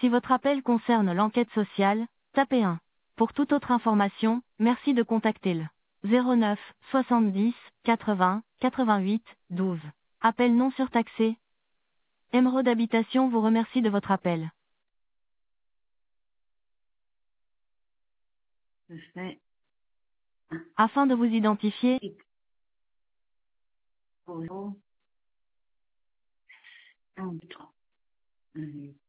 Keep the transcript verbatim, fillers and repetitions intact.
Si votre appel concerne l'enquête sociale, tapez un. Pour toute autre information, merci de contacter le zéro neuf soixante-dix quatre-vingts quatre-vingt-huit douze. Appel non surtaxé. Émeraude Habitation vous remercie de votre appel. Je fais Afin de vous identifier, X pour un, deux, trois.